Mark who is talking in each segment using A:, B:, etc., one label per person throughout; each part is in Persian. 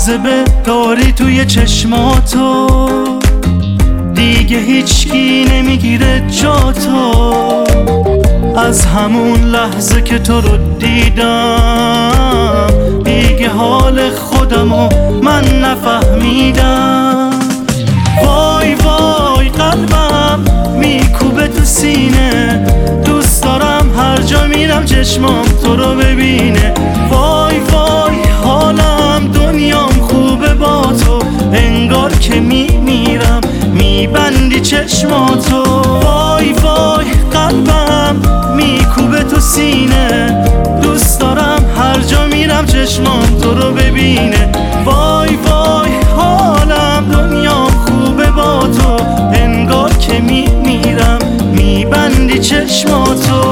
A: جاذبه داری توی چشماتو، دیگه هیچکی نمیگیره جاتو. از همون لحظه که تو رو دیدم دیگه حال خودمو من نفهمیدم. وای وای قلبم میکوبه تو سینه، دوست دارم هر جا میرم چشمام تو رو ببینه. وای وای حالم دنیام خوبه با تو، انگار که میمیرم میبندی چشماتو. وای وای قلبم میکوبه تو سینه، دوست دارم هر جا میرم چشمام تو رو ببینه. وای وای حالم دنیام خوبه با تو، انگار که میمیرم میبندی چشماتو.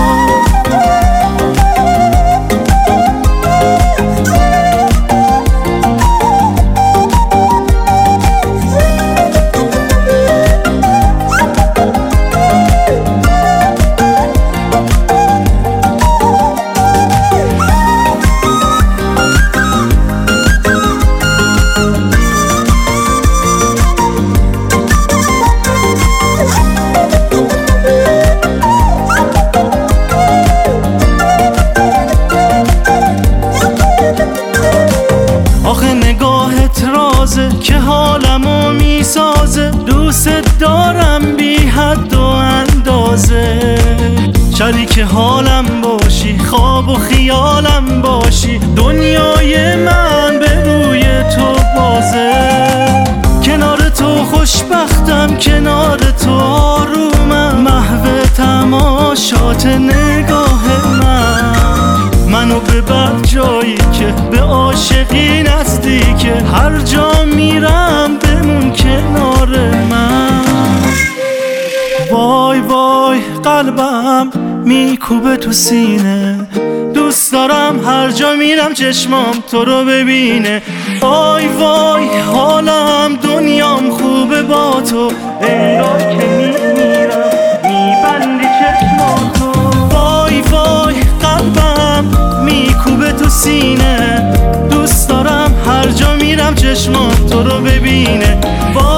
A: آخه نگاهت رازه که حالمو میسازه، دوست دارم بی حد و اندازه. شریک حالم باشی، خواب و خیالم باشی، دنیای من به روی تو بازه. کنار تو خوشبختم، کنار تو آرومم، محو تماشات نگاه منو ببر جایی که به عاشقی نزدیکه، هر جا میرم بمون کنار من. وای وای قلبم میکوبه تو سینه، دوست دارم هر جا میرم چشمام تو رو ببینه. وای وای حالم دنیام خوبه با تو، انگار که میمیرم میبندی چشماتو. وای وای قلبم میکوبه تو سینه، دوست دارم هر جا میرم چشمام تو رو ببینه.